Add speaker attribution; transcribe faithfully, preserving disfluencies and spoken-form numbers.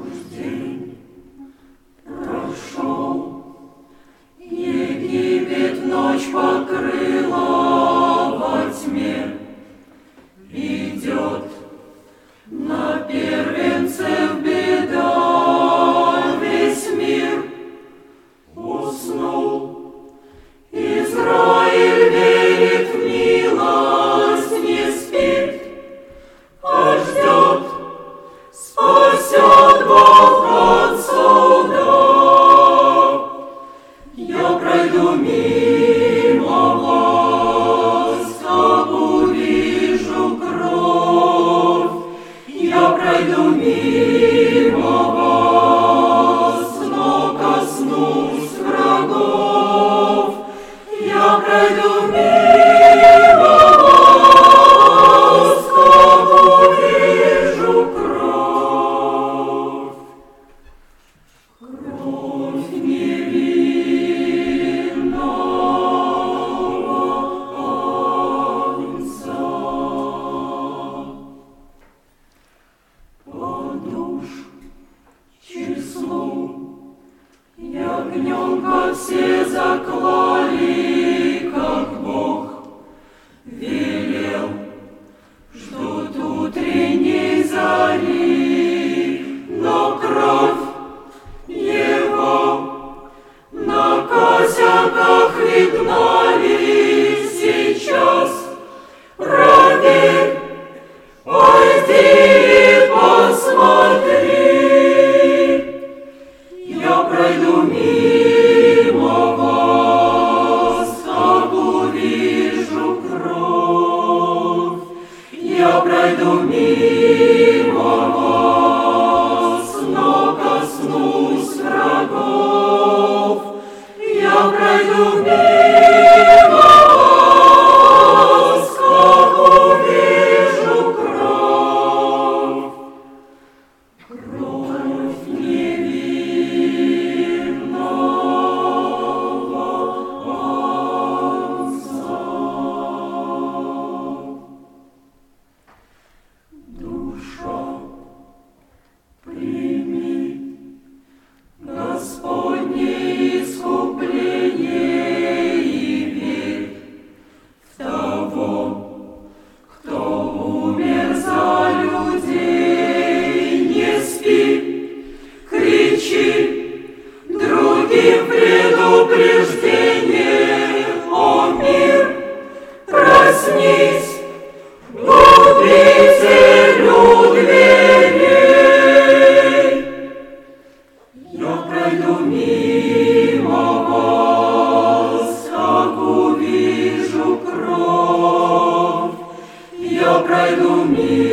Speaker 1: уж день прошел, Египет ночь покрыла во тьме, идет на первенцев беда, весь мир уснул. Израиль верит в милость, не спит, а ждет, спасет Бог от солдат. Я пройду мимо вас, как увижу кровь. Я пройду мимо вас, но коснусь врагов. Я пройду мимо вас, как увижу кровь. Кровь невинного Агнца. По душ числу ягненка все заклали, как Бог велел. Ждут утренней зари, но кровь Его на косяках видна ли сейчас? Проверь, пойди и посмотри. Я пройду мимо вас, как увижу кровь. Я пройду мимо вас, но коснусь врагов. Я пройду мимо вас, как увижу кровь. Кровь невинного Агнца. Душа, прими Господне искупление и верь в того, кто умер за людей. Не спи, кричи другим предупреждение. О мир, проснись, губителю дверей. Я пройду мимо вас, как увижу кровь. Я пройду мимо